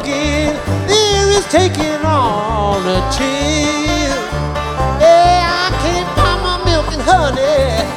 again. There is taking on a chill. Yeah, I can't buy my milk and honey